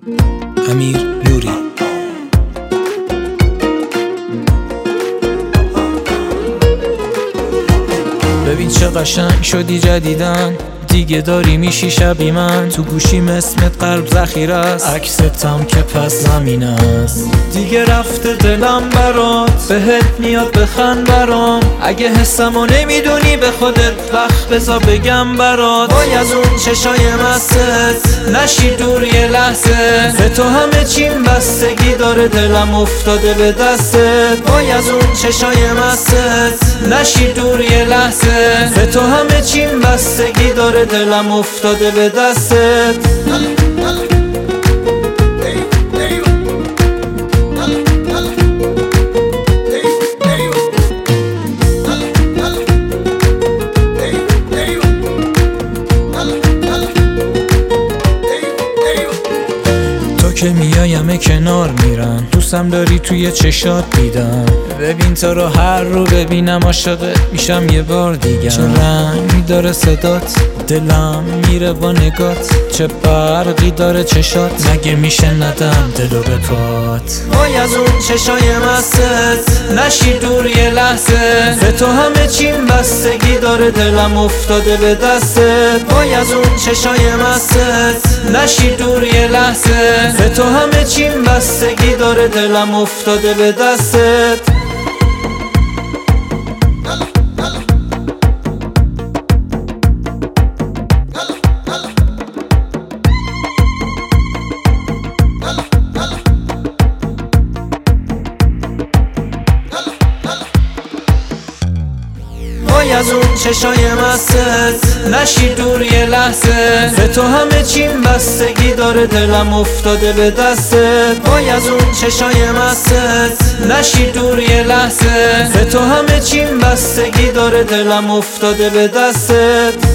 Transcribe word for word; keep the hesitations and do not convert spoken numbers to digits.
امیر نوری. ببین چه قشنگ شدی جدیدن، دیگه داری میشی شبی من. تو گوشیم اسمت قلب ذخیره است، عکستم که پس زمین است. دیگه رفته دلم برات، بهت میاد بخند برام. اگه حسمو نمیدونی به خودت وقت بذار بگم برات. وای از اون چشای مستت نشی دور یه لحظه، به تو همه چیم بستگی داره، دلم افتاده به دستت. وای از اون چشای مستت نشی دور یه لحظه، به تو همه چیم بستگی داره، دلم افتاده به دستت. که میایم کنار میرم، دوستم داری توی چشات دیدم. ببین تو رو هر رو ببینم عاشقت میشم یه بار دیگه. چه رنگی داره صدات، دلم میره با نگات. چه برقی داره چشات، مگه میشه ندم دلو به پات. وای از اون چشای مستت نشی دور یه لحظه، به تو همه چیم بستگی داره، دلم افتاده به دستت. وای از اون چشای مستت نشی دور یه لحظه، به تو همه چیم بستگی داره، دلم افتاده به دستت. وای از اون چشای مستت نشی دور یه لحظه، به تو همه چیم بستگی داره، دلم افتاده به دستت. وای از اون چشای مستت نشی دور یه لحظه، به تو همه چیم بستگی داره، دلم افتاده به دستت.